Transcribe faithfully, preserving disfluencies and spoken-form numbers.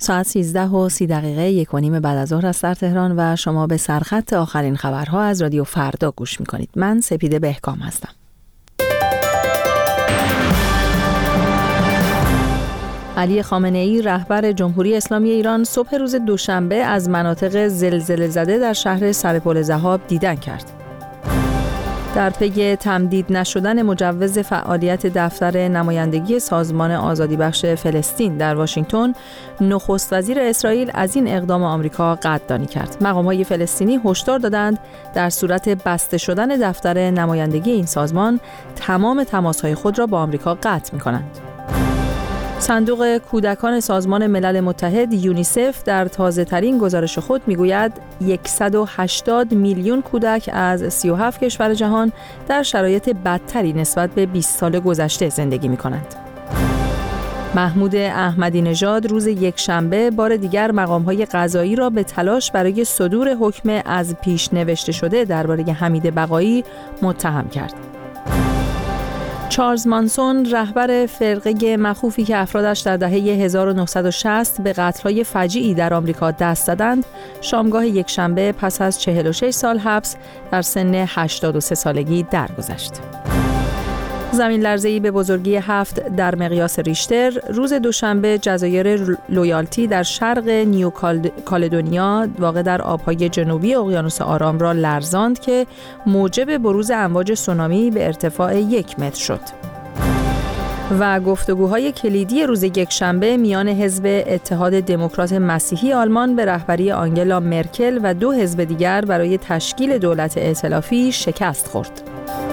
ساعت سیزده و سی دقیقه یک و نیم بعد از ظهر است در تهران و شما به سرخط آخرین خبرها از رادیو فردا گوش می‌کنید. من سپیده بهکام هستم. علی خامنه‌ای رهبر جمهوری اسلامی ایران صبح روز دوشنبه از مناطق زلزله زده در شهر سرپل ذهاب دیدن کرد. در پی تمدید نشدن مجوز فعالیت دفتر نمایندگی سازمان آزادیبخش فلسطین در واشنگتن، نخست وزیر اسرائیل از این اقدام آمریکا قدردانی کرد. مقام‌های فلسطینی هشدار دادند در صورت بسته شدن دفتر نمایندگی این سازمان، تمام تماس‌های خود را با آمریکا قطع می‌کنند. صندوق کودکان سازمان ملل متحد یونیسف در تازه‌ترین گزارش خود میگوید صد و هشتاد میلیون کودک از سی و هفت کشور جهان در شرایط بدتری نسبت به بیست سال گذشته زندگی می‌کنند. محمود احمدی نژاد روز یکشنبه بار دیگر مقام‌های قضایی را به تلاش برای صدور حکم از پیش نوشته شده درباره حمید بقایی متهم کرد. چارلز مانسون رهبر فرقه مخوفی که افرادش در دهه هزار و نهصد و شصت به قتل‌های فجیعی در آمریکا دست زدند، شامگاه یکشنبه پس از چهل و شش سال حبس در سن هشتاد و سه سالگی درگذشت. زمین لرزه‌ای به بزرگی هفت در مقیاس ریشتر روز دوشنبه جزایر لویالتی در شرق نیو کالدونیا واقع در آبهای جنوبی اقیانوس آرام را لرزاند که موجب بروز امواج سونامی به ارتفاع یک متر شد. و گفتگوهای کلیدی روز یکشنبه میان حزب اتحاد دموکرات مسیحی آلمان به رهبری آنگلا مرکل و دو حزب دیگر برای تشکیل دولت ائتلافی شکست خورد.